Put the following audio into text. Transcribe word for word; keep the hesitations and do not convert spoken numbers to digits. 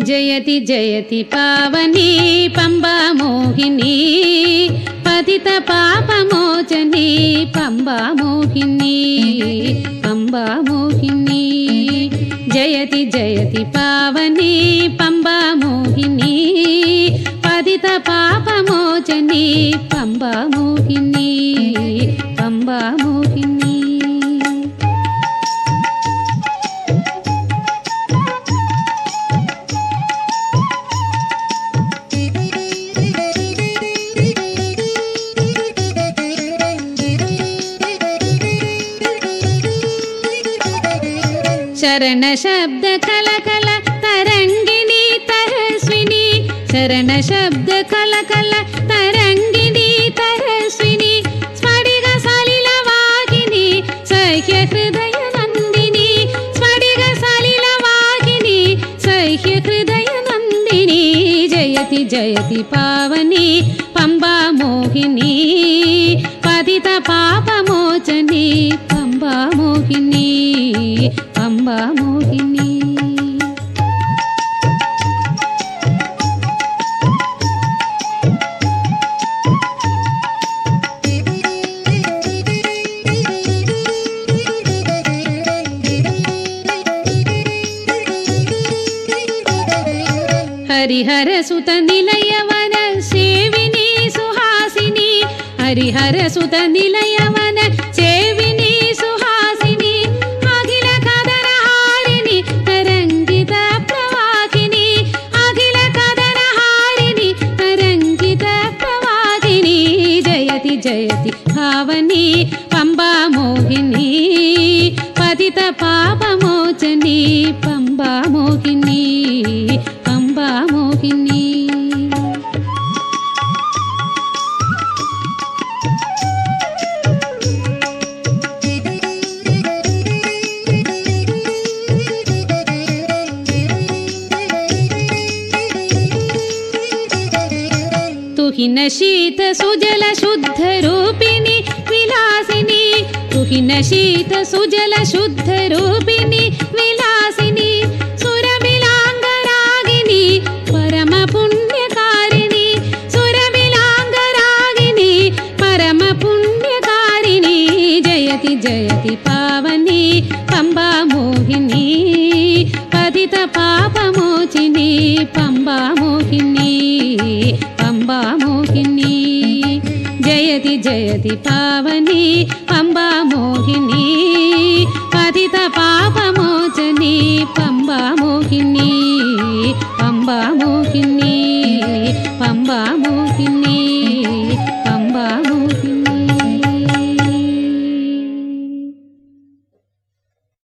जयति जयति पावनी पंबा मोहिनी पतित पापमोचनी पंबा मोहिनी पंबा मोहिनी जयति जयति पावनी पंबा मोहिनी पतित पापमोचनी पंबा मोहिनी पंबा मोहिनी शरण शब्द कल कल तरंगिनी तरस्विनी शरण शब्द कल कल तरंगिनी तरस्विनी स्फटिक सलिल वागिनी सह्य हृदय नंदिनी स्फटिक सलिल वागिनी सह्य हृदय नंदिनी जयति जयति पावनी पंबा मोहिनी पतित पापमोचनी पंबा मोहिनी पंबा मोहिनी हरिहर सुत निलयवन सेविनी सुहासिनी हरिहर सुत निलयवन सेविनी सुहासिनी अखिल कदर हारिणी तरंगित प्रवाहिनी अखिल कदर हारिणी तरंगित प्रवाहिनी जयति जयति भावनी पंबा मोहिनी पतित पापमोचनी पंबा मोहिनी पंबा मोहिनी तुहिन शीत सुजल शुद्ध रूपिणी विलासिनी तुहिन शीत सुजल शुद्ध रूपिणी विलासिनी सुरबिलांगरागिनी परम पुण्यकारिणी सुरबिलांगरागिनी परम पुण्यकारिणी जयति जयति पावनी पंबा मोहिनी पतित पापमोचिनी पंबा मोहिनी पंबा मोहिनी जयति जयति पावनी पंबा मोहिनी पतित पापमोचनी पंबा मोहिनी पंबा मोहिनी।